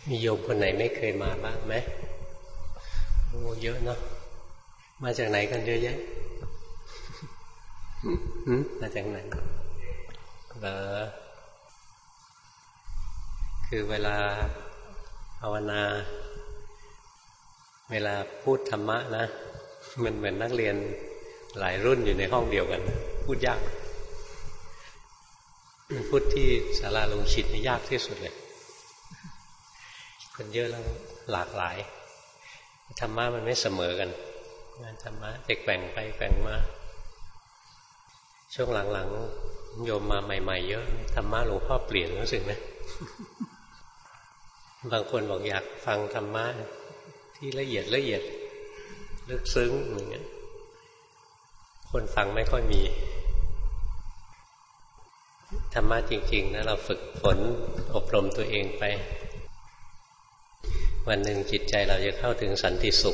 มีโยมคนไหนไม่เคยมาบ้างไหมโอ้เยอะเนาะมาจากไหนกันเยอะแยะมาจากไหนคือเวลาภาวนาเวลาพูดธรรมะนะมันเหมือนนักเรียนหลายรุ่นอยู่ในห้องเดียวกันพูดยากพูดที่ศาลาลงชิตนี่ยากที่สุดเลยคนเยอะแล้วหลากหลายธรรมะมันไม่เสมอกันงานธรรมะแกว่งไปแกว่งมาช่วงหลังๆโยมมาใหม่ๆเยอะธรรมะหลวงพ่อเปลี่ยนรู้สึกไหมบางคนบอกอยากฟังธรรมะที่ละเอียดลึกซึ้งอย่างเงี้ยคนฟังไม่ค่อยมีธรรมะจริงๆนะเราฝึกฝนอบรมตัวเองไปวันหนึ่งจิตใจเราจะเข้าถึงสันติสุข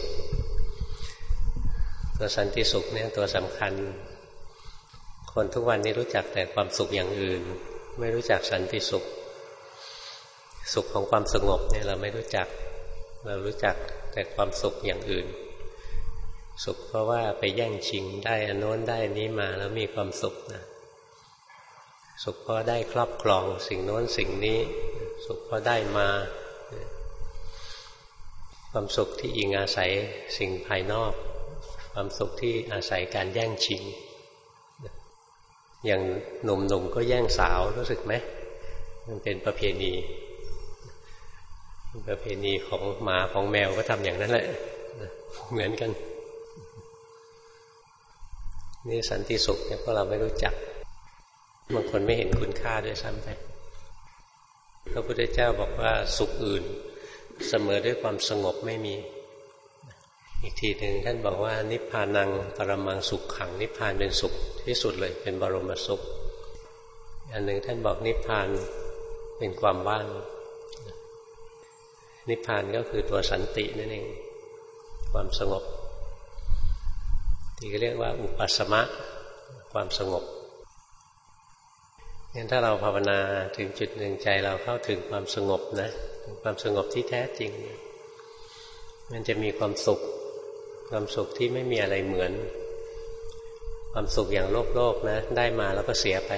ตัวสันติสุขเนี่ยตัวสำคัญคนทุกวันนี้รู้จักแต่ความสุขอย่างอื่นไม่รู้จักสันติสุขสุขของความสงบเนี่ยเราไม่รู้จักเรารู้จักแต่ความสุขอย่างอื่นสุขเพราะว่าไปแย่งชิงได้อันโน้นได้อันนี้มาแล้วมีความสุขนะสุขเพราะได้ครอบครองสิ่งโน้นสิ่งนี้สุขเพราะได้มาความสุขที่อิงอาศัยสิ่งภายนอกความสุขที่อาศัยการแย่งชิงอย่างหนุ่มๆก็แย่งสาวรู้สึกไหมมันเป็นประเพณีของหมาของแมวก็ทำอย่างนั้นแหละเหมือนกันนี่สันติสุขเนี่ยพวกเราไม่รู้จักบางคนไม่เห็นคุณค่าด้วยซ้ำไปพระพุทธเจ้าบอกว่าสุขอื่นเสมอด้วยความสงบไม่มีอีกทีหนึ่งท่านบอกว่านิพพานังปรมังสุขขังนิพพานเป็นสุขที่สุดเลยเป็นบรมสุขอันหนึ่งท่านบอกนิพพานเป็นความว่างนิพพานก็คือตัวสันตินั่นเองความสงบที่เรียกว่าอุปสมะความสงบงั้นถ้าเราภาวนาถึงจุดหนึ่งใจเราเข้าถึงความสงบนะความสงบที่แท้จริงมันจะมีความสุขที่ไม่มีอะไรเหมือนความสุขอย่างโลกนะได้มาแล้วก็เสียไป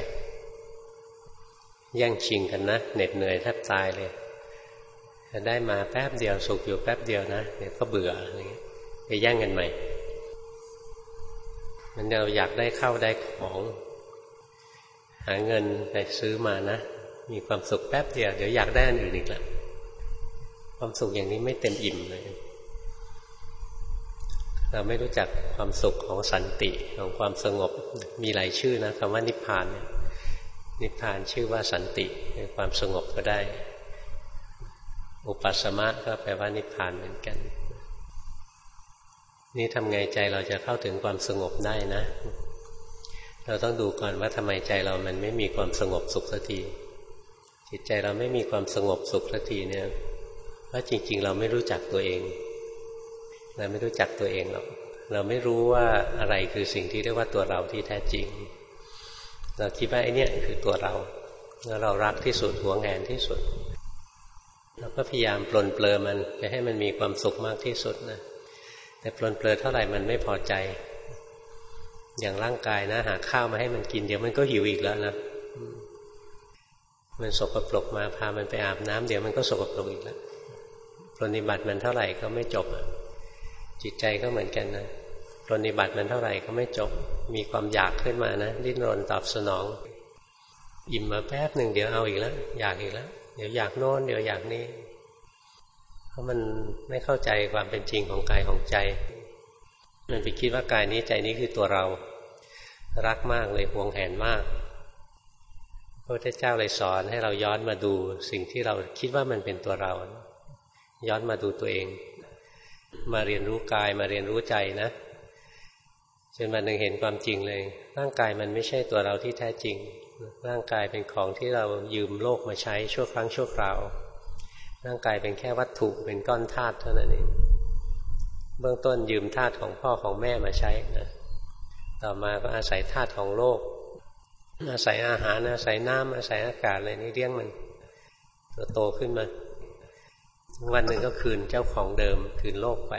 แย่งชิงกันนะเหน็ดเหนื่อยแทบตายเลยจะได้มาแป๊บเดียวสุขอยู่แป๊บเดียวนะเดี๋ยวก็เบื่ออะไรเงี้ยไปแย่งกันใหม่มันเราอยากได้เข้าได้ของหาเงินไปซื้อมานะมีความสุขแป๊บเดียวเดี๋ยวอยากได้อันอื่นอีกแล้วความสุขอย่างนี้ไม่เต็มอิ่มเลยเราไม่รู้จักความสุขของสันติของความสงบมีหลายชื่อนะคำว่านิพพานเนี่ยนิพพานชื่อว่าสันติคือความสงบก็ได้อุปสมะก็แปลว่านิพพานเหมือนกันนี่ทำไงใจเราจะเข้าถึงความสงบได้นะเราต้องดูก่อนว่าทำไมใจเรามันไม่มีความสงบสุขสักทีจิตใจเราไม่มีความสงบสุขสักทีเนี่ยเพราะจริงๆเราไม่รู้จักตัวเองเราไม่รู้จักตัวเองหรอกเราไม่รู้ว่าอะไรคือสิ่งที่เรียกว่าตัวเราที่แท้จริงเราคิดว่าไอ้นี่คือตัวเราแล้วเรารักที่สุดหวงแหนที่สุดเราก็พยายามปลนเปลือมันไปให้มันมีความสุขมากที่สุดนะแต่ปลนเปลือเท่าไหร่มันไม่พอใจอย่างร่างกายนะหาข้าวมาให้มันกินเดี๋ยวมันก็หิวอีกแล้วนะมันสกปรกมาพามันไปอาบน้ำเดี๋ยวมันก็สกปรกอีกแล้วปฏิบัติมันเท่าไหร่ก็ไม่จบจิตใจก็เหมือนกันนะปฏิบัติมันเท่าไหร่ก็ไม่จบมีความอยากขึ้นมานะดิ้นรนตอบสนองอิ่มมาแป๊บหนึ่งเดี๋ยวเอาอีกแล้วอยากอีกแล้วเดี๋ยวอยากโน้นเดี๋ยวอยากนี้เพราะมันไม่เข้าใจความเป็นจริงของกายของใจมันไปคิดว่ากายนี้ใจนี้คือตัวเรารักมากเลยหวงแหนมากพระพุทธเจ้าเลยสอนให้เราย้อนมาดูสิ่งที่เราคิดว่ามันเป็นตัวเราย้อนมาดูตัวเองมาเรียนรู้กายมาเรียนรู้ใจนะจนวันหนึ่งเห็นความจริงเลยร่างกายมันไม่ใช่ตัวเราที่แท้จริงร่างกายเป็นของที่เรายืมโลกมาใช้ชั่วครั้งชั่วคราวร่างกายเป็นแค่วัตถุเป็นก้อนธาตุเท่านั้นเองเบื้องต้นยืมธาตุของพ่อของแม่มาใช้นะต่อมาก็อาศัยธาตุของโลกอาศัยอาหารอาศัยน้ำอาศัยอากาศอะไรนี้เลี้ยงมันโตขึ้นมาวันหนึ่งก็คืนเจ้าของเดิมคืนโลกไป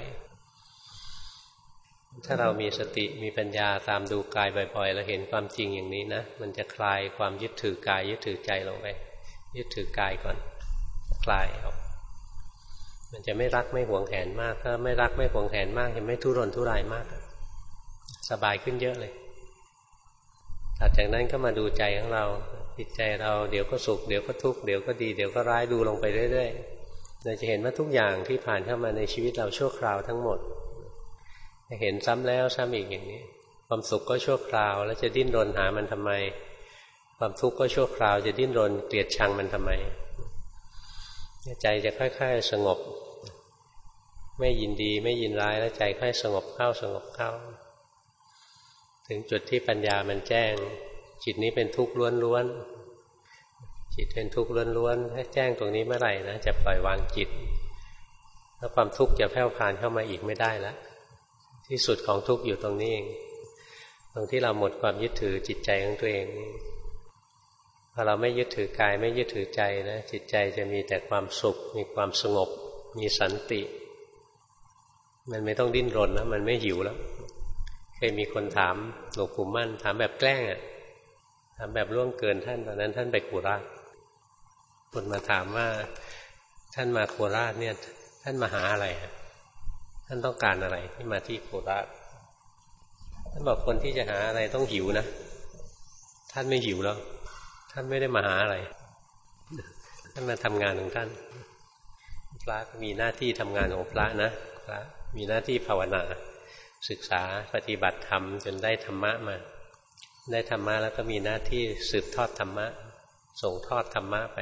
ถ้าเรามีสติมีปัญญาตามดูกายบ่อยๆแล้วเห็นความจริงอย่างนี้นะมันจะคลายความยึดถือกายยึดถือใจลงไปยึดถือกายก่อนคลายออกมันจะไม่รักไม่หวงแหนมากถ้าไม่รักไม่หวงแหนมากจะไม่ทุรนทุรายมากสบายขึ้นเยอะเลยถัดจากนั้นก็มาดูใจของเราจิตใจเราเดี๋ยวก็สุขเดี๋ยวก็ทุกข์เดี๋ยวก็ดีเดี๋ยวก็ร้ายดูลงไปเรื่อยๆเราจะเห็นว่าทุกอย่างที่ผ่านเข้ามาในชีวิตเราชั่วคราวทั้งหมดเห็นซ้ำแล้วซ้ำอีกอย่างนี้ความสุขก็ชั่วคราวแล้วจะดิ้นรนหามันทำไมความทุกข์ก็ชั่วคราวจะดิ้นรนเกลียดชังมันทำไมใจจะค่อยๆสงบไม่ยินดีไม่ยินร้ายแล้วใจค่อยสงบเข้าสงบเข้าถึงจุดที่ปัญญามันแจ้งจิตนี้เป็นทุกข์ล้วนๆจิตเป็นทุกข์ล้วนๆถ้าแจ้งตรงนี้เมื่อไหร่นะจะปล่อยวางจิตแล้วความทุกข์จะแผ่วพานเข้ามาอีกไม่ได้แล้วที่สุดของทุกข์อยู่ตรงนี้เองตรงที่เราหมดความยึดถือจิตใจของตัวเองพอเราไม่ยึดถือกายไม่ยึดถือใจนะจิตใจจะมีแต่ความสุขมีความสงบมีสันติมันไม่ต้องดิ้นรนนะมันไม่หิวแล้วเคยมีคนถามหลวงปู่มั่นถามแบบแกล้งถามแบบล่วงเกินท่านตอนนั้นท่านไปโคราชคนมาถามว่าท่านมาโคราชเนี่ยท่านมาหาอะไรท่านต้องการอะไรที่มาที่โคราชท่านบอกคนที่จะหาอะไรต้องหิวนะท่านไม่หิวแล้วท่านไม่ได้มาหาอะไรท่านมาทำงานของท่านพระมีหน้าที่ทำงานของพระนะพระมีหน้าที่ภาวนาศึกษาปฏิบัติธรรมจนได้ธรรมะมาได้ธรรมะแล้วก็มีหน้าที่สืบทอดธรรมะส่งทอดธรรมะไป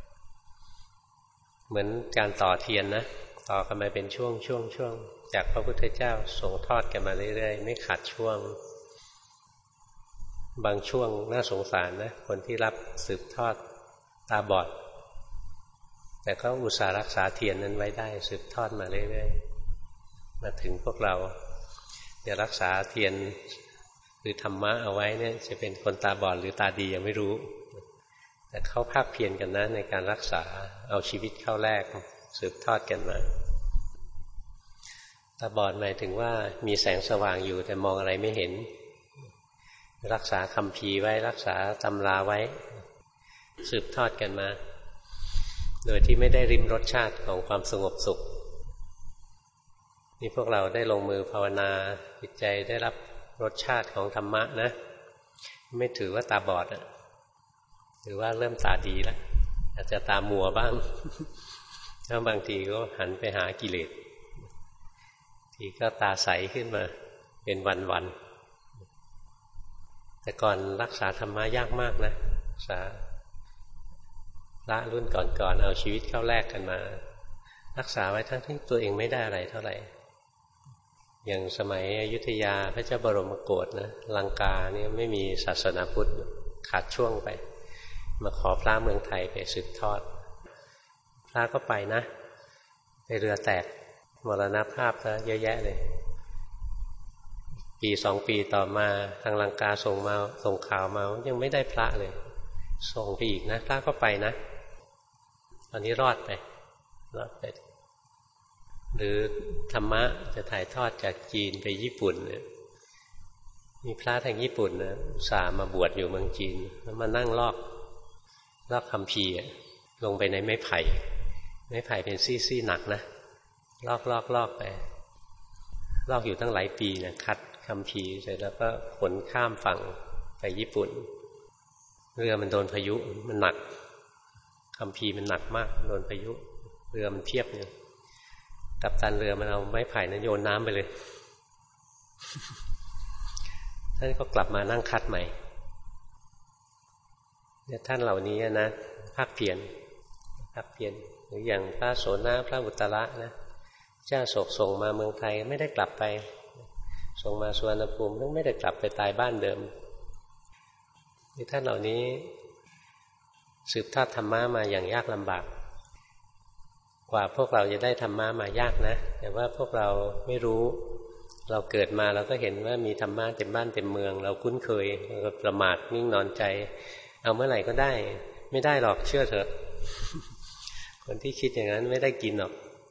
เหมือนการต่อเทียนนะต่อกันมาเป็นช่วงจากพระพุทธเจ้าส่งทอดกันมาเรื่อยๆไม่ขาดช่วงบางช่วงน่าสงสารนะคนที่รับสืบทอดตาบอดแต่ก็อุตส่าห์รักษาเทียนนั้นไว้ได้สืบทอดมาเรื่อยๆมาถึงพวกเราจะรักษาเทียนหรือธรรมะเอาไว้เนี่ยจะเป็นคนตาบอดหรือตาดียังไม่รู้แต่เขาภาคเพียรกันนะในการรักษาเอาชีวิตเข้าแลกสืบทอดกันมาตาบอดหมายถึงว่ามีแสงสว่างอยู่แต่มองอะไรไม่เห็นรักษาคัมภีร์ไว้รักษาตำราไว้สืบทอดกันมาโดยที่ไม่ได้ริมรสชาติของความสงบสุขนี่พวกเราได้ลงมือภาวนาจิตใจได้รับรสชาติของธรรมะนะไม่ถือว่าตาบอดถือว่าเริ่มตาดีแล้วอาจจะตามัวบ้างแล้วบางทีก็หันไปหากิเลสทีก็ตาใสขึ้นมาเป็นวันๆแต่ก่อนรักษาธรรมะยากมากนะรักษาละรุ่นก่อนเอาชีวิตเข้าแลกกันมารักษาไว้ทั้งที่ตัวเองไม่ได้อะไรเท่าไหร่อย่างสมัยอยุธยาพระเจ้าบรมโกศนะลังกาเนี่ยไม่มีศาสนาพุทธขาดช่วงไปมาขอพระเมืองไทยไปสืบทอดพระก็ไปนะไปเรือแตกมรณภาพซะเยอะแยะเลยปี2 ปีต่อมาทางลังกาส่งข่าวมายังไม่ได้พระเลยส่งไปอีกนะพระก็ไปนะตอนนี้รอดไปหรือธรรมะจะถ่ายทอดจากจีนไปญี่ปุ่นเนี่ยมีพระทางญี่ปุ่นนะสามาบวชอยู่เมืองจีนแล้วมานั่งลอกคัมภีร์ลงไปในไม้ไผ่เป็นซี่ๆหนักนะลอกไปลอกอยู่ตั้งหลายปีนะคัดคัมภีร์เสร็จแล้วก็ขนข้ามฝั่งไปญี่ปุ่นเรือมันโดนพายุมันหนักคัมภีร์มันหนักมากโดนพายุเรือมันเพียบเนี่ยกัปตันเรือมันเอาไม้ไผ่นั้นโยนน้ำไปเลยท่านก็กลับมานั่งคัดใหม่เนี่ยท่านเหล่านี้นะภาคเพียรหรืออย่างพระโสนะพระอุตตระนะเจ้าโศกส่งมาเมืองไทยไม่ได้กลับไปส่งมาสุวรรณภูมิไม่ได้กลับไปตายบ้านเดิมที่ท่านเหล่านี้สืบทอดธรรมะมาอย่างยากลำบากกว่าพวกเราจะได้ธรรมะมายากนะแต่ว่าพวกเราไม่รู้เราเกิดมาเราก็เห็นว่ามีธรรมะเต็มบ้านเต็มเมืองเราคุ้นเคยเราก็ประมาทนิ่งนอนใจเอาเมื่อไหร่ก็ได้ไม่ได้หรอกเชื่อเถอะคนที่คิดอย่างนั้นไม่ได้กินหรอก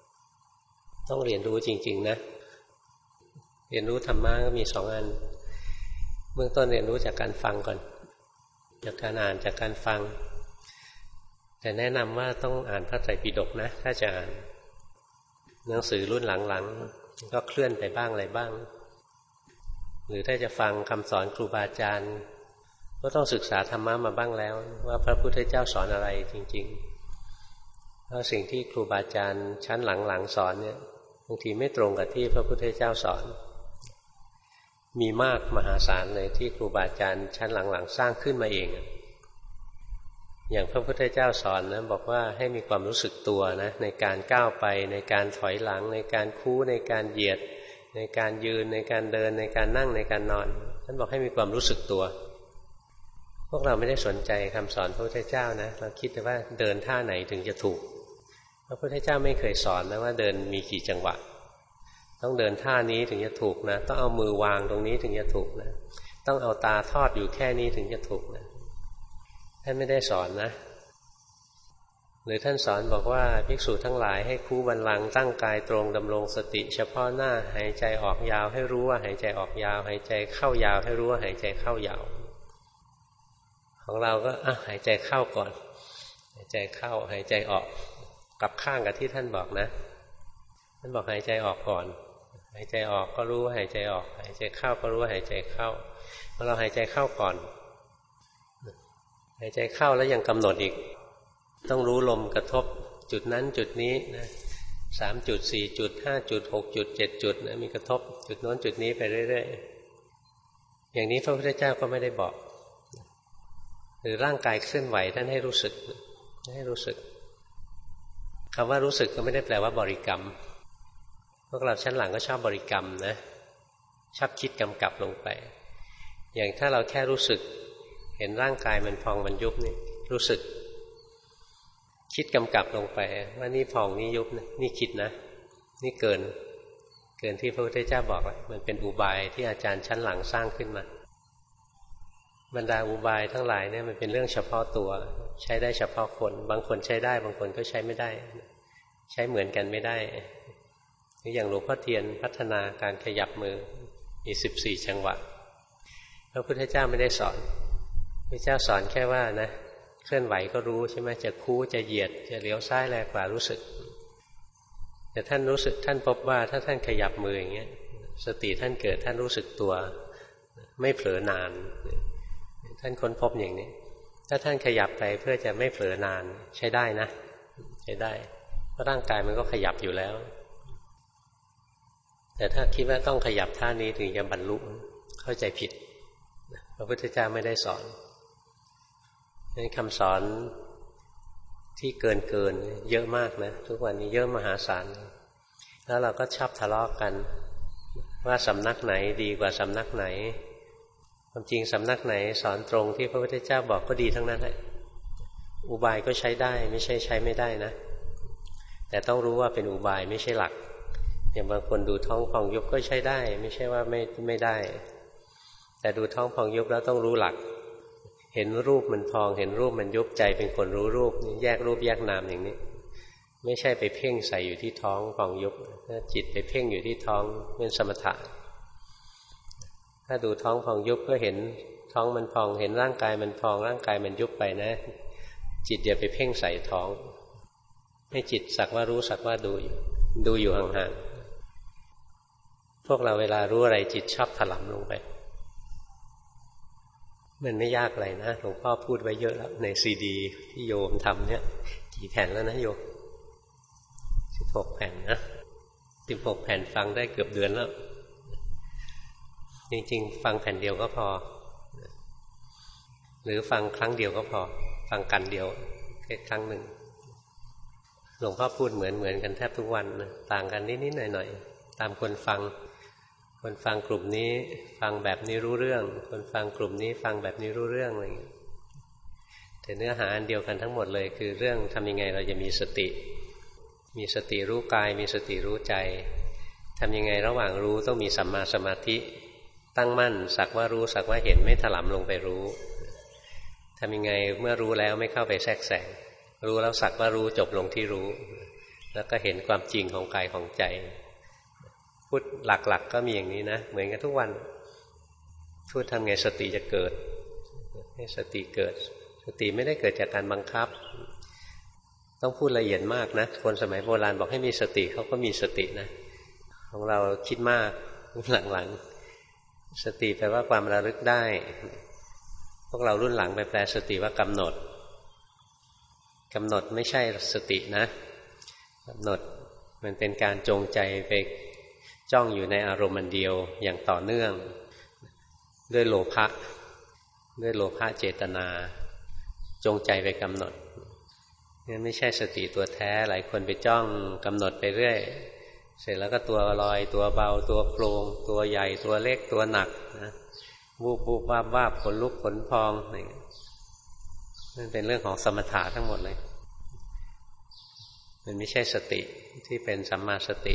ต้องเรียนรู้จริงๆนะเรียนรู้ธรรมะก็มี2 อันเบื้องต้นเรียนรู้จากการฟังก่อนจากการอ่านจากการฟังแต่แนะนำว่าต้องอ่านพระไตรปิฎกนะถ้าจะอ่านหนังสือรุ่นหลังๆก็เคลื่อนไปบ้างอะไรบ้างหรือถ้าจะฟังคำสอนครูบาอาจารย์ก็ต้องศึกษาธรรมะมาบ้างแล้วว่าพระพุทธเจ้าสอนอะไรจริงๆเพราะสิ่งที่ครูบาอาจารย์ชั้นหลังๆสอนเนี่ยบางทีไม่ตรงกับที่พระพุทธเจ้าสอนมีมากมหาศาลเลยที่ครูบาอาจารย์ชั้นหลังๆสร้างขึ้นมาเองอย่างพระพุทธเจ้าสอนนะบอกว่าให้มีความรู้สึกตัวนะในการก้าวไปในการถอยหลังในการคู่ในการเหยียดในการยืนในการเดินในการนั่งในการนอนท่านบอกให้มีความรู้สึกตัวพวกเราไม่ได้สนใจคำสอนพระพุทธเจ้านะเราคิดแต่ว่าเดินท่าไหนถึงจะถูกพระพุทธเจ้าไม่เคยสอนนะว่าเดินมีกี่จังหวะต้องเดินท่านี้ถึงจะถูกนะต้องเอามือวางตรงนี้ถึงจะถูกนะต้องเอาตาทอดอยู่แค่นี้ถึงจะถูกนะท่านไม่ได้สอนนะหรือท่านสอนบอกว่าภิกษุทั้งหลายให้คู่บัลลังก์ตั้งกายตรงดำรงสติเฉพาะหน้าหายใจออกยาวให้รู้ว่าหายใจออกยาวหายใจเข้ายาวให้รู้ว่าหายใจเข้ายาวของเราก็หายใจเข้าก่อนหายใจเข้าหายใจออกกลับข้างกับที่ท่านบอกนะท่านบอกหายใจออกก่อนหายใจออกก็รู้ว่าหายใจออกหายใจเข้าก็รู้ว่าหายใจเข้าพอเราหายใจเข้าก่อนหายใจเข้าแล้วยังกำหนดอีกต้องรู้ลมกระทบจุดนั้นจุดนี้นะ3 จุด 4 จุด 5 จุด 6 จุด 7 จุดนะมีกระทบจุดโน้นจุดนี้ไปเรื่อยๆอย่างนี้พระพุทธเจ้าก็ไม่ได้บอกหรือร่างกายเคลื่อนไหวท่านให้รู้สึกคำว่ารู้สึกก็ไม่ได้แปลว่าบริกรรมพวกเราชั้นหลังก็ชอบบริกรรมนะชอบคิดกำกับลงไปอย่างถ้าเราแค่รู้สึกเห็นร่างกายมันพองมันยุบนี่รู้สึกคิดกำกับลงไปว่านี่พองนี่ยุบนี่คิดนะนี่เกินที่พระพุทธเจ้าบอกมันเป็นอุบายที่อาจารย์ชั้นหลังสร้างขึ้นมาบรรดาอุบายทั้งหลายเนี่ยมันเป็นเรื่องเฉพาะตัวใช้ได้เฉพาะคนบางคนใช้ได้บางคนก็ใช้ไม่ได้ใช้เหมือนกันไม่ได้อย่างหลวงพ่อเทียนพัฒนาการขยับมือมี14 จังหวะพระพุทธเจ้าไม่ได้สอนพระเจ้าสอนแค่ว่านะเคลื่อนไหวก็รู้ใช่ไหมจะคู่จะเหยียดจะเลี้ยวซ้ายแลขวารู้สึกแต่ท่านรู้สึกท่านพบว่าถ้าท่านขยับมืออย่างเงี้ยสติท่านเกิดท่านรู้สึกตัวไม่เผลอนานท่านค้นพบอย่างนี้ถ้าท่านขยับไปเพื่อจะไม่เผลอนานใช้ได้นะใช้ได้เพราะร่างกายมันก็ขยับอยู่แล้วแต่ถ้าคิดว่าต้องขยับท่านี้ถึงจะบรรลุเข้าใจผิดพระพุทธเจ้าไม่ได้สอนนี่คำสอนที่เกินเยอะมากนะทุกวันนี้เยอะมหาศาลแล้วเราก็ชอบทะเลาะกันว่าสำนักไหนดีกว่าสำนักไหนความจริงสำนักไหนสอนตรงที่พระพุทธเจ้าบอกก็ดีทั้งนั้นแหละอุบายก็ใช้ได้ไม่ใช่ใช้ไม่ได้นะแต่ต้องรู้ว่าเป็นอุบายไม่ใช่หลักอย่างบางคนดูท้องพองยุบก็ใช้ได้ไม่ใช่ว่าไม่ได้แต่ดูท้องพองยุบแล้วต้องรู้หลักเห็นรูปมันพองเห็นรูปมันยุบใจเป็นคนรู้รูปแยกรูปแยกนามอย่างนี้ไม่ใช่ไปเพ่งใส่อยู่ที่ท้องพองยุบจิตไปเพ่งอยู่ที่ท้องเป็นสมถะถ้าดูท้องพองยุบก็เห็นท้องมันพองเห็นร่างกายมันพองร่างกายมันยุบไปนะจิตอย่าไปเพ่งใส่ท้องให้จิตสักว่ารู้สักว่าดูอยู่ห่างๆพวกเราเวลารู้อะไรจิตชอบถลำลงไปมันไม่ยากอะไรนะหลวงพ่อพูดไว้เยอะแล้วในซีดีที่โยมทำเนี่ยกี่แผ่นแล้วนะโยม16 แผ่นนะ16 แผ่นฟังได้เกือบเดือนแล้วจริงๆฟังแผ่นเดียวก็พอหรือฟังครั้งเดียวก็พอฟังกันเดียวแค่ครั้งหนึ่งหลวงพ่อพูดเหมือนกันแทบทุกวันนะต่างกันนิดๆหน่อยๆตามคนฟังกลุ่มนี้ฟังแบบนี้รู้เรื่องคนฟังกลุ่มนี้ฟังแบบนี้รู้เรื่องอะไรอย่างเงี้ยแต่เนื้อหาอันเดียวกันทั้งหมดเลยคือเรื่องทำยังไงเราจะมีสติรู้กายมีสติรู้ใจทำยังไงระหว่างรู้ต้องมีสัมมาสมาธิตั้งมั่นสักว่ารู้สักว่าเห็นไม่ถลำลงไปรู้ทำยังไงเมื่อรู้แล้วไม่เข้าไปแทรกแซงรู้แล้วสักว่ารู้จบลงที่รู้แล้วก็เห็นความจริงของกายของใจพูดหลักๆก็มีอย่างนี้นะเหมือนกันทุกวันพูดทำไงสติจะเกิดให้สติเกิดสติไม่ได้เกิดจากการบังคับต้องพูดละเอียดมากนะคนสมัยโบราณบอกให้มีสติเขาก็มีสตินะของเราคิดมากหลังๆสติแปลว่าความระลึกได้พวกเรารุ่นหลังไปแปลสติว่ากำหนดไม่ใช่สตินะกำหนดมันเป็นการจงใจไปจ้องอยู่ในอารมณ์อันเดียวอย่างต่อเนื่องด้วยโลภะเจตนาจงใจไปกำหนดนี่ไม่ใช่สติตัวแท้หลายคนไปจ้องกำหนดไปเรื่อยเสร็จแล้วก็ตัวลอยตัวเบาตัวโปร่งตัวใหญ่ตัวเล็กตัวหนักนะวูบวาบขนลุกขนพองนั่นเป็นเรื่องของสมถะทั้งหมดเลยมันไม่ใช่สติที่เป็นสัมมาสติ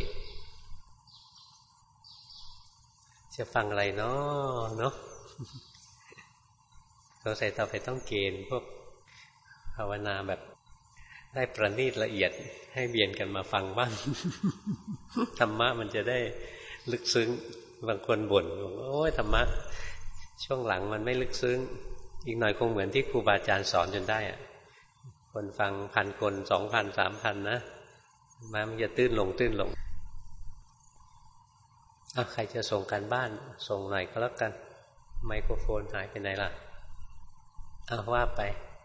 จะฟังอะไรเนาะสงสัยต่อไปต้องเกณฑ์พวกภาวนาแบบได้ประณีตละเอียดให้เบียนกันมาฟังบ้าง ธรรมะมันจะได้ลึกซึ้งบางคนบ่นบอกโอ้ยธรรมะช่วงหลังมันไม่ลึกซึ้งอีกหน่อยคงเหมือนที่ครูบาอาจารย์สอนจนได้อะคนฟัง1,000 คน 2,000 3,000นะมันจะตื้นลงใครจะส่งการบ้านส่งหน่อยก็แล้วกันไมโครโฟนหายไปไหนล่ะว่าไป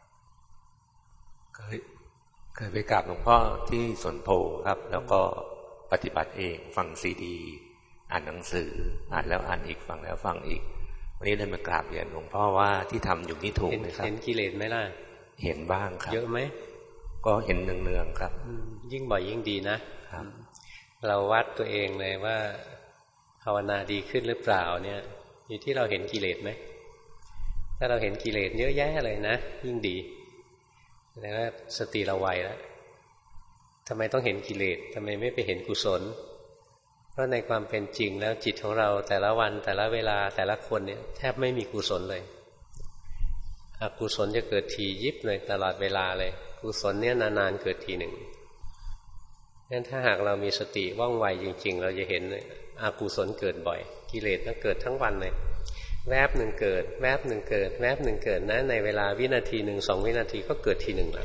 เคยไปกราบหลวงพ่อที่สวนโพครับแล้วก็ปฏิบัติเองฟังซีดีอ่านหนังสืออ่านแล้วอ่านอีกฟังแล้วฟังอีกวันนี้เลยมากราบเรียนหลวงพ่อว่าที่ทำอยู่นี่ถูกไหมครับเห็นกิเลสไหมล่ะเห็นบ้างครับเยอะไหมก็เห็นเนืองๆครับยิ่งบ่อยยิ่งดีนะครับเราวัดตัวเองเลยว่าภาวนาดีขึ้นหรือเปล่าเนี่ยอยู่ที่เราเห็นกิเลสไหมถ้าเราเห็นกิเลสเยอะแยะเลยนะยิ่งดีแสดงว่าสติเราไวแล้วทำไมต้องเห็นกิเลสทำไมไม่ไปเห็นกุศลเพราะในความเป็นจริงแล้วจิตของเราแต่ละวันแต่ละเวลาแต่ละคนเนี่ยแทบไม่มีกุศลเลยอกุศลจะเกิดทียิบเลยตลอดเวลาเลยกุศลเนี่ยนานๆเกิดทีหนึ่งงั้นถ้าหากเรามีสติว่องไวจริงๆเราจะเห็นอกุศลเกิดบ่อยกิเลสก็เกิดทั้งวันเลยแวบหนึ่งเกิดแวบหนึ่งเกิดแวบหนึ่งเกิดนะในเวลาวินาทีหนึ่ง2 วินาทีก็เกิดทีหนึ่งแล้ว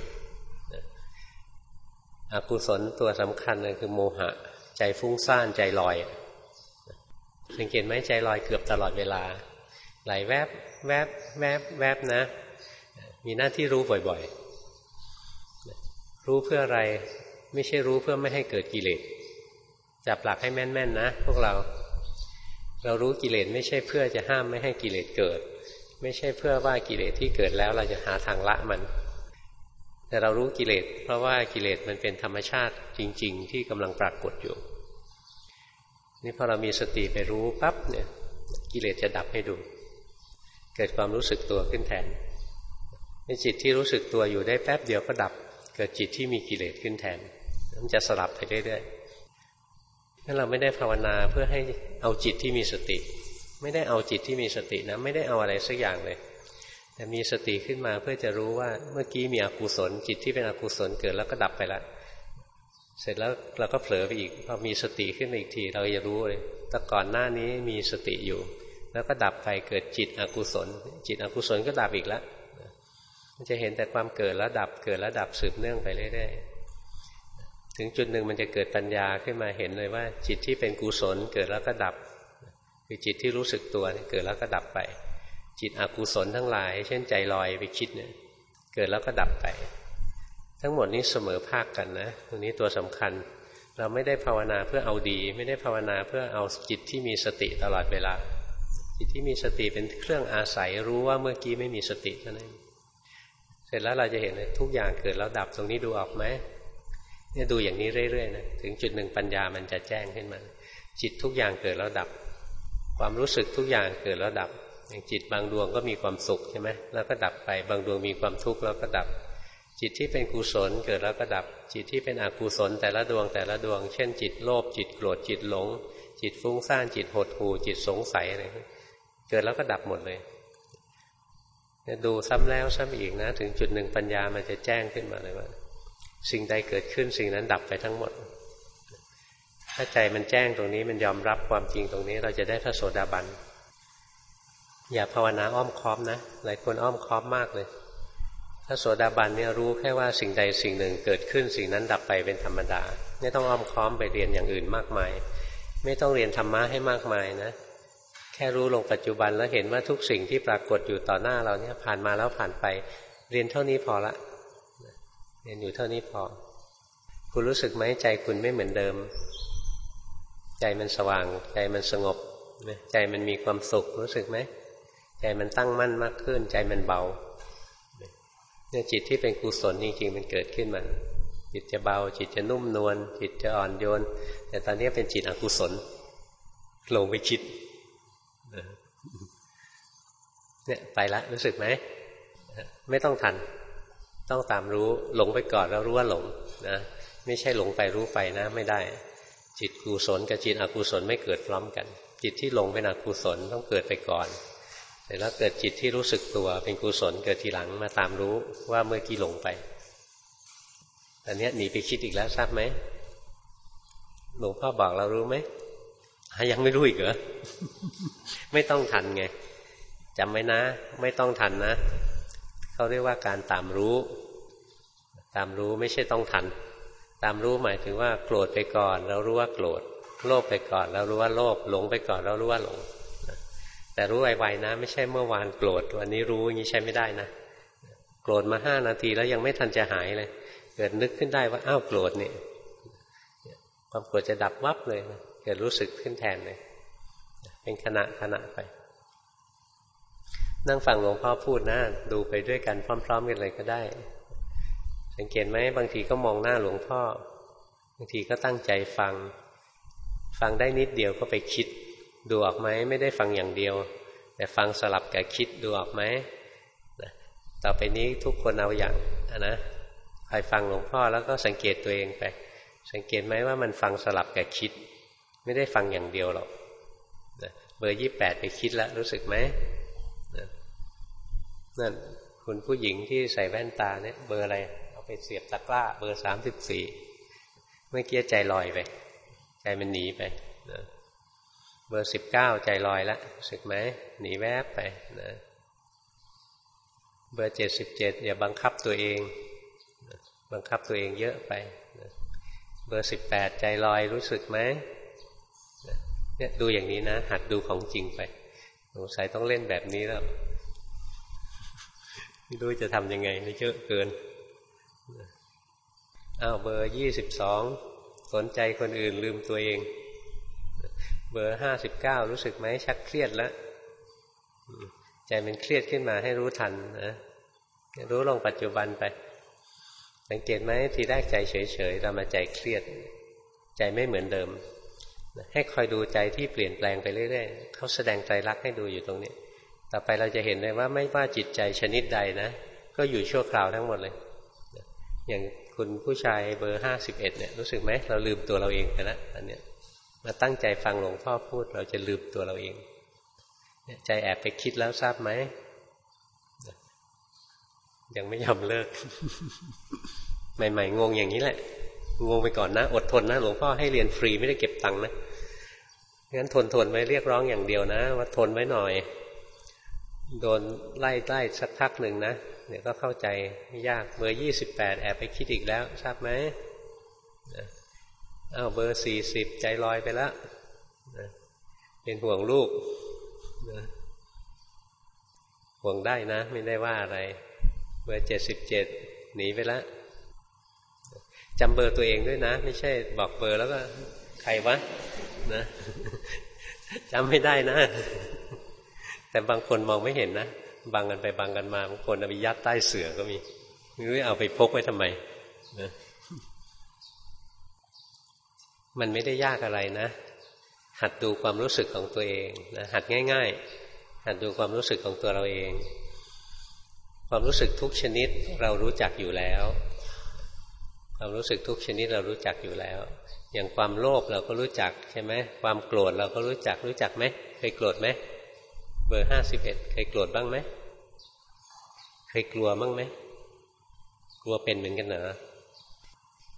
อกุศลตัวสำคัญเลยคือโมหะใจฟุ้งซ่านใจลอยสังเกตไหมใจลอยเกือบตลอดเวลาไหลแวบแวบแวบแวบนะมีหน้าที่รู้บ่อยๆรู้เพื่ออะไรไม่ใช่รู้เพื่อไม่ให้เกิดกิเลสจับหลักให้แม่นๆนะพวกเรารู้กิเลสไม่ใช่เพื่อจะห้ามไม่ให้กิเลสเกิดไม่ใช่เพื่อว่ากิเลสที่เกิดแล้วเราจะหาทางละมันแต่เรารู้กิเลสเพราะว่ากิเลสมันเป็นธรรมชาติจริงๆที่กำลังปรากฏอยู่นี่พอเรามีสติไปรู้ปั๊บเนี่ยกิเลสจะดับให้ดูเกิดความรู้สึกตัวขึ้นแทนในจิตที่รู้สึกตัวอยู่ได้แป๊บเดียวก็ดับเกิดจิตที่มีกิเลสขึ้นแทนมันจะสลับไปเรื่อยๆถ้าเราไม่ได้ภาวนาเพื่อให้เอาจิตที่มีสติไม่ได้เอาจิตที่มีสตินะไม่ได้เอาอะไรสักอย่างเลยแต่มีสติขึ้นมาเพื่อจะรู้ว่าเมื่อกี้มีอกุศลจิตที่เป็นอกุศลเกิดแล้วก็ดับไปแล้วเสร็จแล้วเราก็เผลอไปอีกพอมีสติขึ้นอีกทีเราจะรู้เลยแต่ก่อนหน้านี้มีสติอยู่แล้วก็ดับไปเกิดจิตอกุศลจิตอกุศลก็ดับอีกแล้วมันจะเห็นแต่ความเกิดแล้วดับเกิดแล้วดับสืบเนื่องไปเรื่อยๆถึงจุดหนึ่งมันจะเกิดปัญญาขึ้นมาเห็นเลยว่าจิตที่เป็นกุศลเกิดแล้วก็ดับคือจิตที่รู้สึกตัวเกิดแล้วก็ดับไปจิตอกุศลทั้งหลายเช่นใจลอยไปคิดเนี่ยเกิดแล้วก็ดับไปทั้งหมดนี้เสมอภาคกันนะตรงนี้ตัวสำคัญเราไม่ได้ภาวนาเพื่อเอาดีไม่ได้ภาวนาเพื่อเอาจิตที่มีสติตลอดเวลาจิตที่มีสติเป็นเครื่องอาศัยรู้ว่าเมื่อกี้ไม่มีสติเท่านั้นเสร็จแล้วเราจะเห็นเลยทุกอย่างเกิดแล้วดับตรงนี้ดูออกไหมเนี่ยดูอย่างนี้เรื่อยๆนะถึงจุดหนึ่งปัญญามันจะแจ้งขึ้นมาจิตทุกอย่างเกิดแล้วดับความรู้สึกทุกอย่างเกิดแล้วดับอย่างจิตบางดวงก็มีความสุขใช่ไหมแล้วก็ดับไปบางดวงมีความทุกข์แล้วก็ดับจิตที่เป็นกุศลเกิดแล้วก็ดับจิตที่เป็นอกุศลแต่ละดวงเช่นจิตโลภจิตโกรธจิตหลงจิตฟุ้งซ่านจิตหดหู่จิตสงสัยอะไรเกิดแล้วก็ดับหมดเลยดูซ้ำแล้วซ้ำอีกนะถึงจุดหนึ่งปัญญามันจะแจ้งขึ้นมาเลยว่าสิ่งใดเกิดขึ้นสิ่งนั้นดับไปทั้งหมดถ้าใจมันแจ้งตรงนี้มันยอมรับความจริงตรงนี้เราจะได้พระโสดาบันอย่าภาวนาอ้อมค้อมนะหลายคนอ้อมค้อมมากเลยพระโสดาบันเนี่ยรู้แค่ว่าสิ่งใดสิ่งหนึ่งเกิดขึ้นสิ่งนั้นดับไปเป็นธรรมดาไม่ต้องอ้อมค้อมไปเรียนอย่างอื่นมากมายไม่ต้องเรียนธรรมะให้มากมายนะแค่รู้ลงปัจจุบันแล้วเห็นว่าทุกสิ่งที่ปรากฏอยู่ต่อหน้าเราเนี่ยผ่านมาแล้วผ่านไปเรียนเท่านี้พอละเรียนอยู่เท่านี้พอคุณรู้สึกไหมใจคุณไม่เหมือนเดิมใจมันสว่างใจมันสงบใจมันมีความสุขรู้สึกไหมใจมันตั้งมั่นมากขึ้นใจมันเบาเนี่ยจิตที่เป็นกุศลจริงๆมันเกิดขึ้นมาจิตจะเบาจิตจะนุ่มนวลจิตจะอ่อนโยนแต่ตอนนี้เป็นจิตอกุศลลงไปคิดเนี่ยไปละรู้สึกไหมไม่ต้องทันต้องตามรู้หลงไปก่อนแล้วรู้ว่าหลงนะไม่ใช่หลงไปรู้ไปนะไม่ได้จิตกุศลกับจิตอกุศลไม่เกิดพร้อมกันจิตที่หลงเป็นอกุศลต้องเกิดไปก่อนแต่แล้วเกิดจิตที่รู้สึกตัวเป็นกุศลเกิดทีหลังมาตามรู้ว่าเมื่อกี้หลงไปอันนี้หนีไปคิดอีกแล้วทราบไหมหลวงพ่อบอกเรารู้ไหมยังไม่รู้อีกเหรอ ไม่ต้องทันไงจำไว้นะไม่ต้องทันนะเขาเรียกว่าการตามรู้ตามรู้ไม่ใช่ต้องทันตามรู้หมายถึงว่าโกรธไปก่อนแล้วรู้ว่าโกรธโลภไปก่อนแล้วรู้ว่าโลภหลงไปก่อนแล้วรู้ว่าหลงแต่รู้ไวๆนะไม่ใช่เมื่อวานโกรธวันนี้รู้อย่างนี้ใช้ไม่ได้นะโกรธมา5 นาทีแล้วยังไม่ทันจะหายเลยเกิดนึกขึ้นได้ว่าอ้าวโกรธนี่ความโกรธจะดับวับเลยเกิดรู้สึกขึ้นแทนเลยเป็นขณะไปนั่งฟังหลวงพ่อพูดนะดูไปด้วยกันพร้อมๆกันเลยก็ได้สังเกตไหมบางทีก็มองหน้าหลวงพ่อบางทีก็ตั้งใจฟังได้นิดเดียวก็ไปคิดดูออกไหมไม่ได้ฟังอย่างเดียวแต่ฟังสลับกับคิดดูออกไหมต่อไปนี้ทุกคนเอาอย่างนะใครฟังหลวงพ่อแล้วก็สังเกตตัวเองไปสังเกตไหมว่ามันฟังสลับกับคิดไม่ได้ฟังอย่างเดียวหรอกเบอร์28ไปคิดแล้วรู้สึกไหมนั่นคุณผู้หญิงที่ใส่แว่นตาเนี่ยเบอร์อะไรเอาไปเสียบตะกร้าเบอร์34เมื่อกี้ใจลอยไปใจมันหนีไปนะเบอร์19ใจลอยแล้วรู้สึกไหมหนีแวบไปนะเบอร์77อย่าบังคับตัวเองบังคับตัวเองเยอะไปนะเบอร์18ใจลอยรู้สึกไหมเนี่ยดูอย่างนี้นะหัดดูของจริงไปสงสัยต้องเล่นแบบนี้แล้วไม่รู้จะทำยังไงไม่เยอะเกินอ้าวเบอร์22สนใจคนอื่นลืมตัวเองเบอร์59รู้สึกไหมชักเครียดแล้วใจมันเครียดขึ้นมาให้รู้ทันนะรู้ลงปัจจุบันไปสังเกตไหมทีแรกใจเฉยๆเรามาใจเครียดใจไม่เหมือนเดิมให้คอยดูใจที่เปลี่ยนแปลงไปเรื่อยๆเขาแสดงไตรลักษณ์ให้ดูอยู่ตรงนี้ต่อไปเราจะเห็นเลยว่าไม่ว่าจิตใจชนิดใดนะก็อยู่ชั่วคราวทั้งหมดเลยอย่างคุณผู้ชายเบอร์51เนี่ยรู้สึกไหมเราลืมตัวเราเองไปแล้วอันเนี้ยมาตั้งใจฟังหลวงพ่อพูดเราจะลืมตัวเราเองใจแอบไปคิดแล้วทราบไหมยังไม่ยอมเลิก ใหม่ๆงงอย่างนี้แหละงงไปก่อนนะอดทนนะหลวงพ่อให้เรียนฟรีไม่ได้เก็บตังค์นะงั้นทนไว้เรียกร้องอย่างเดียวนะว่าทนไว้หน่อยโดนไล่สักพักหนึ่งนะเดี๋ยวก็เข้าใจไม่ยากเบอร์28แอบไปคิดอีกแล้วทราบไหมอ้าวเบอร์40ใจลอยไปแล้วเป็นห่วงลูกห่วงได้นะไม่ได้ว่าอะไรเบอร์77หนีไปแล้วจำเบอร์ตัวเองด้วยนะไม่ใช่บอกเบอร์แล้วก็ใครวะนะจำไม่ได้นะแต่บางคนมองไม่เห็นนะบังกันไปบังกันมาบางคนเอาไปยัดใต้เสื่อก็มีไม่รู้เอาไปพกไว้ทำไมนะมันไม่ได้ยากอะไรนะหัดดูความรู้สึกของตัวเองนะหัดง่ายๆหัดดูความรู้สึกของตัวเราเองความรู้สึกทุกชนิดเรารู้จักอยู่แล้วความรู้สึกทุกชนิดเรารู้จักอยู่แล้วอย่างความโลภเราก็รู้จักใช่ไหมความโกรธเราก็รู้จักไหมเคยโกรธไหมเบอร์51เคยโกรธบ้างไหมเคยกลัวบ้างไหมกลัวเป็นเหมือนกันเหรอ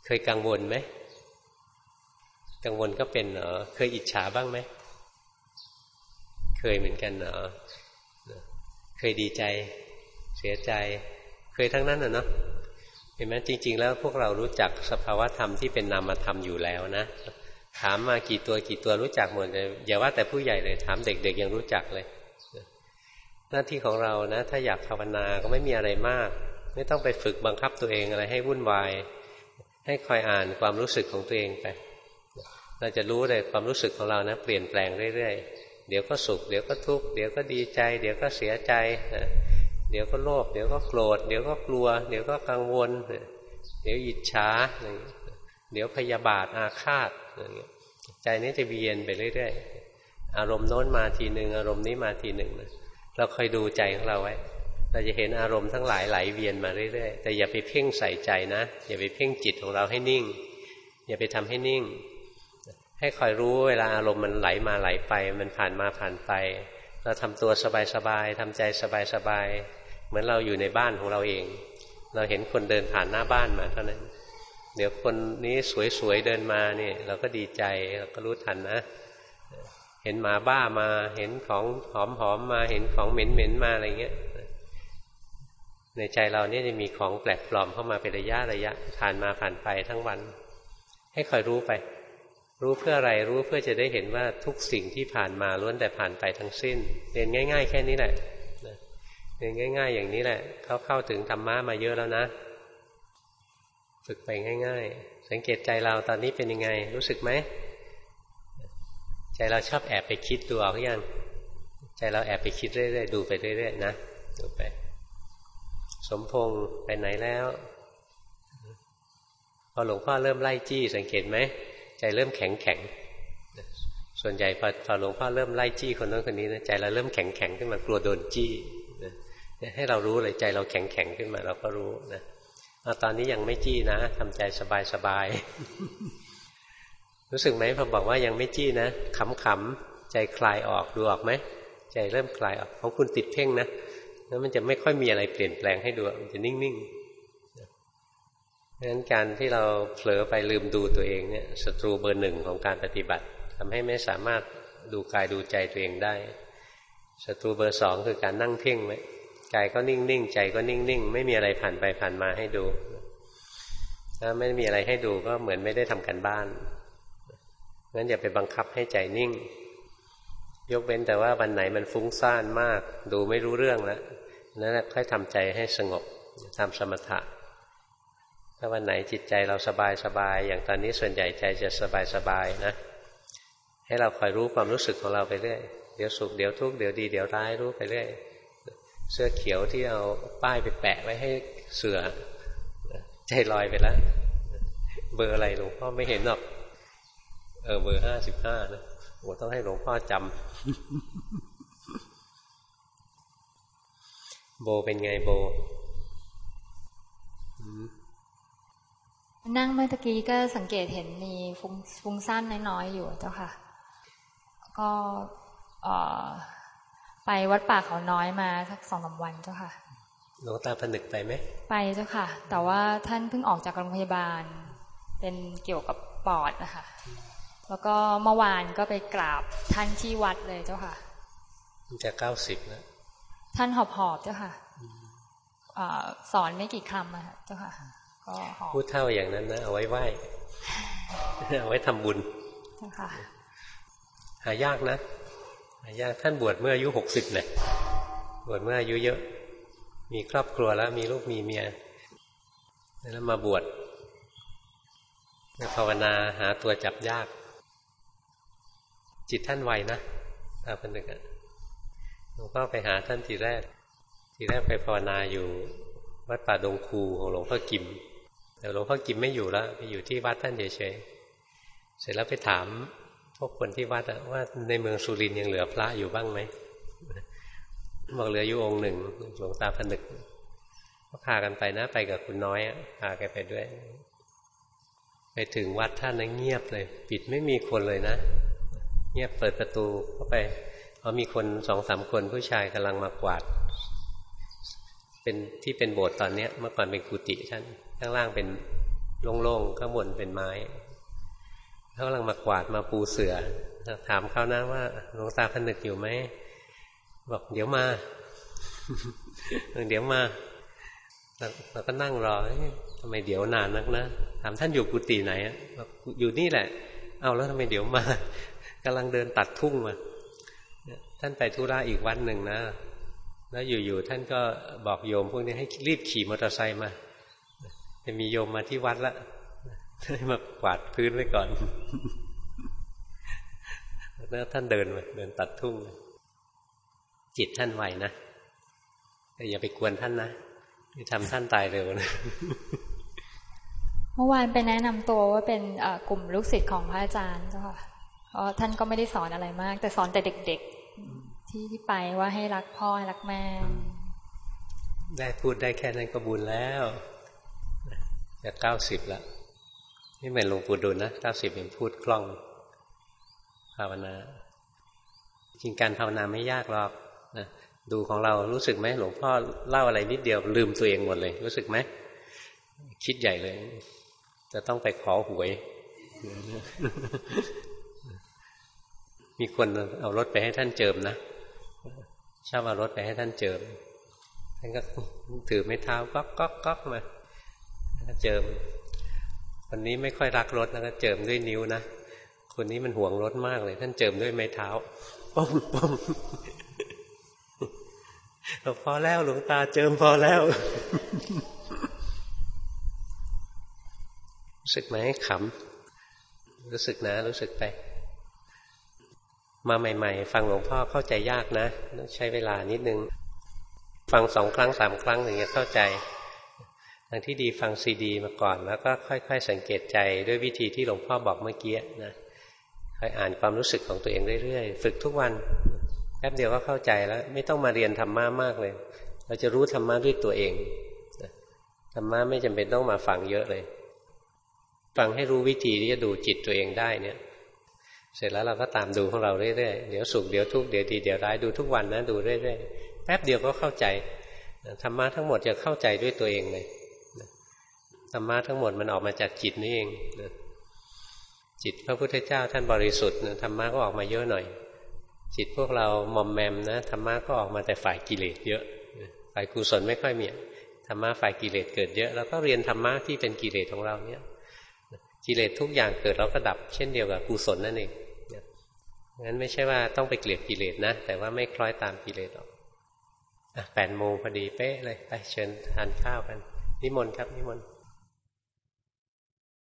เคยกังวลไหมกังวลก็เป็นเหรอเคยอิจฉาบ้างไหมเคยเหมือนกันเหรอเคยดีใจเสียใจเคยทั้งนั้นเนาะเห็นไหมจริงๆแล้วพวกเรารู้จักสภาวะธรรมที่เป็นนามธรรมอยู่แล้วนะถามมากี่ตัวรู้จักหมดเลยอย่าว่าแต่ผู้ใหญ่เลยถามเด็กๆยังรู้จักเลยหน้าที่ของเรานะถ้าอยากภาวนาก็ไม่มีอะไรมากไม่ต้องไปฝึกบังคับตัวเองอะไรให้วุ่นวายให้คอยอ่านความรู้สึกของตัวเองไปเราจะรู้เลยความรู้สึกของเรานะเปลี่ยนแปลงเรื่อยๆเดี๋ยวก็สุขเดี๋ยวก็ทุกข์เดี๋ยวก็ดีใจเดี๋ยวก็เสียใจเดี๋ยวก็โลภเดี๋ยวก็โกรธเดี๋ยวก็กลัวเดี๋ยวก็กังวลเดี๋ยวอิจฉาเดี๋ยวพยาบาทอาฆาตใจนี้จะเวียนไปเรื่อยๆอารมณ์โน้นมาทีหนึ่งอารมณ์นี้มาทีหนึ่งเราคอยดูใจของเราไว้เราจะเห็นอารมณ์ทั้งหลายไหลเวียนมาเรื่อยๆแต่อย่าไปเพ่งใส่ใจนะอย่าไปเพ่งจิตของเราให้นิ่งอย่าไปทำให้นิ่งให้คอยรู้เวลาอารมณ์มันไหลมาไหลไปมันผ่านมาผ่านไปเราทำตัวสบายๆทำใจสบายๆเหมือนเราอยู่ในบ้านของเราเองเราเห็นคนเดินผ่านหน้าบ้านมาเท่านั้นเดี๋ยวคนนี้สวยๆเดินมาเนี่ยเราก็ดีใจเราก็รู้ทันนะเห็นหมาบ้ามาเห็นของหอมๆมาเห็นของเหม็นๆมาอะไรเงี้ยในใจเราเนี่ยจะมีของแปลกปลอมเข้ามาเป็นระยะผ่านมาผ่านไปทั้งวันให้คอยรู้ไปรู้เพื่ออะไรรู้เพื่อจะได้เห็นว่าทุกสิ่งที่ผ่านมาล้วนแต่ผ่านไปทั้งสิ้นเรียนง่ายๆแค่นี้แหละเรียนง่ายๆอย่างนี้แหละเข้าถึงธรรมะมาเยอะแล้วนะฝึกไปง่ายๆสังเกตใจเราตอนนี้เป็นยังไงรู้สึกไหมใจเราชอบแอบไปคิดดูเอาหรือยังใจเราแอบไปคิดเรื่อยๆดูไปเรื่อยๆนะดูไปสมพงษ์ไปไหนแล้วพอหลวงพ่อเริ่มไล่จี้สังเกตไหมใจเริ่มแข็งส่วนใหญ่พอหลวงพ่อเริ่มไล่จี้คนนั้นคนนี้นะใจเราเริ่มแข็งขึ้นมากลัวโดนจี้ให้เรารู้เลยใจเราแข็งขึ้นมาเราก็รู้นะตอนนี้ยังไม่จี้นะทำใจสบายๆรู้สึกไหมพอบอกว่ายังไม่จี้นะขำๆใจคลายออกดูออกไหมใจเริ่มคลายออกของคุณติดเพ่งนะแล้วมันจะไม่ค่อยมีอะไรเปลี่ยนแปลงให้ดูมันจะนิ่งๆเพราะฉะนั้นการที่เราเผลอไปลืมดูตัวเองเนี่ยศัตรูเบอร์หนึ่งของการปฏิบัติทำให้ไม่สามารถดูกายดูใจตัวเองได้ศัตรูเบอร์สองคือการนั่งเพ่งไว้กายก็นิ่งๆใจก็นิ่งๆไม่มีอะไรผ่านไปผ่านมาให้ดูถ้าไม่มีอะไรให้ดูก็เหมือนไม่ได้ทำกันบ้านงั้นอย่าไปบังคับให้ใจนิ่งยกเว้นแต่ว่าวันไหนมันฟุ้งซ่านมากดูไม่รู้เรื่องแล้วนั่นแหละค่อยทำใจให้สงบทำสมถะถ้าวันไหนจิตใจเราสบายอย่างตอนนี้ส่วนใหญ่ใจจะสบายนะให้เราคอยรู้ความรู้สึกของเราไปเรื่อยเดี๋ยวสุขเดี๋ยวทุกข์เดี๋ยวดีเดี๋ยวร้ายรู้ไปเรื่อยเสื้อเขียวที่เอาป้ายไปแปะไว้ให้เสือใจลอยไปแล้วเบอร์อะไรหลวงพ่อไม่เห็นหรอกเบอร์55นะโอ้ต้องให้หลวงพ่อจำโบเป็นไงโบนั่งเมื่อตะกี้ก็สังเกตเห็นมีฟุ้งซ่านน้อยๆอยู่เจ้าค่ะก็ไปวัดป่าเขาน้อยมาสัก 2-3 วันเจ้าค่ะหลวงตาผนึกไปไหมไปเจ้าค่ะแต่ว่าท่านเพิ่งออกจากโรงพยาบาลเป็นเกี่ยวกับปอดนะคะแล้วก็เมื่อวานก็ไปกราบท่านที่วัดเลยเจ้าค่ะจะ90แล้วท่านหอบเจ้าค่ะสอนไม่กี่คำอะเจ้าค่ะก็พูดเท่าอย่างนั้นนะเอาไว้ไหว้เอาไว้ทำบุญเจ้าค่ะหายากนะหายากท่านบวชเมื่ออายุ60เนี่ยบวชเมื่ออายุเยอะมีครอบครัวแล้วมีลูกมีเมียแล้วมาบวชภาวนาหาตัวจับยากจิตท่านไวนะตาเป็นหนึ่งหลวงพ่อไปหาท่านทีแรกไปภาวนาอยู่วัดป่าดงคูของหลวงพ่อกิมแต่หลวงพ่อกิมไม่อยู่แล้วไปอยู่ที่วัดท่านเฉยๆเสร็จแล้วไปถามพวกคนที่วัดว่าในเมืองสุรินทร์ยังเหลือพระอยู่บ้างไหมบอกเหลืออยู่องค์หนึ่งหลวงตาผนึกก็พากันไปนะไปกับคุณน้อยพาแกไปด้วยไปถึงวัดท่านนั้นเงียบเลยปิดไม่มีคนเลยนะเงียบเปิดประตูเข้าไปพอมีคน 2-3 คนผู้ชายกำลังมากวาดเป็นที่เป็นโบสถ์ตอนนี้เมื่อก่อนเป็นกุฏิท่านข้างล่างเป็นโล่งๆข้างบนเป็นไม้เขากำลังมากวาดมาปูเสื่อถามเขานะว่าหลวงตาผนึกอยู่ไหมบอกเดี๋ยวมา เดี๋ยวมาเราก็นั่งรอทำไมเดี๋ยวนานนักนะถามท่านอยู่กุฏิไหนบอกอยู่นี่แหละเอาแล้วทำไมเดี๋ยวมากำลังเดินตัดทุ่งมาท่านไปธุระอีกวันหนึ่งนะแล้วอยู่ๆท่านก็บอกโยมพวกนี้ให้รีบขี่มอเตอร์ไซค์มาจะมีโยมมาที่วัดละให้มากวาดพื้นไว้ก่อนแล้วท่านเดินตัดทุ่งจิตท่านไวนะแต่อย่าไปกวนท่านนะที่ทำท่านตายเร็วนะเมื่อวานไปแนะนำตัวว่าเป็นกลุ่มลูกศิษย์ของพระอาจารย์เจ้าค่ะท่านก็ไม่ได้สอนอะไรมากแต่สอนแต่เด็กๆที่ไปว่าให้รักพ่อให้รักแม่ได้พูดได้แค่นั้นก็บุญแล้วจะ90แล้วนี่เหมือนหลวงปู่ดูลนะ90ยังพูดคล่องภาวนาจริงการภาวนาไม่ยากหรอกนะดูของเรารู้สึกไหมหลวงพ่อเล่าอะไรนิดเดียวลืมตัวเองหมดเลยรู้สึกไหมคิดใหญ่เลยจะต้องไปขอหวยมีคนเอารถไปให้ท่านเจิมนะชอบเอารถไปให้ท่านเจิมท่านก็ถือไม้เท้าก๊อกมาเจิมคนนี้ไม่ค่อยรักรถแล้วก็เจิมด้วยนิ้วนะคนนี้มันห่วงรถมากเลยท่านเจิมด้วยไม้เท้าป้อมพอแล้วหลวงตาเจิมพอแล้วรู้สึกไหมขำรู้สึกนะรู้สึกไปมาใหม่ๆฟังหลวงพ่อเข้าใจยากนะต้องใช้เวลานิดนึงฟัง2 ครั้ง 3 ครั้งถึงจะเข้าใจทางที่ดีฟังซีดีมาก่อนแล้วก็ค่อยๆสังเกตใจด้วยวิธีที่หลวงพ่อบอกเมื่อกี้นะค่อยอ่านความรู้สึกของตัวเองเรื่อยๆฝึกทุกวันแป๊บเดียวก็เข้าใจแล้วไม่ต้องมาเรียนธรรมะมากเลยเราจะรู้ธรรมะด้วยตัวเองธรรมะไม่จำเป็นต้องมาฟังเยอะเลยฟังให้รู้วิธีที่จะดูจิตตัวเองได้เนี่ยเสร็จแล้วเราก็ตามดูของเราเรื่อยๆเดี๋ยวสุขเดี๋ยวทุกข์เดี๋ยวดีเดี๋ยวร้ายดูทุกวันนะดูเรื่อยๆแป๊บเดียวก็เข้าใจธรรมะทั้งหมดจะเข้าใจด้วยตัวเองเลยธรรมะทั้งหมดมันออกมาจากจิตนี่เองจิตพระพุทธเจ้าท่านบริสุทธิ์ธรรมะก็ออกมาเยอะหน่อยจิตพวกเรามอมแมมนะธรรมะก็ออกมาแต่ฝ่ายกิเลสเยอะฝ่ายกุศลไม่ค่อยมีธรรมะฝ่ายกิเลสเกิดเยอะแล้วก็เรียนธรรมะที่เป็นกิเลสของเราเนี่ยกิเลสทุกอย่างเกิดแล้วก็ดับเช่นเดียวกับกุศลนั่นเองงั้นไม่ใช่ว่าต้องไปเกลียดกิเลสนะแต่ว่าไม่คล้อยตามกิเลสหรอก8 โมงพอดีเป๊ะเลยไปเชิญทานข้าวกันนิมนต์ครับนิมนต์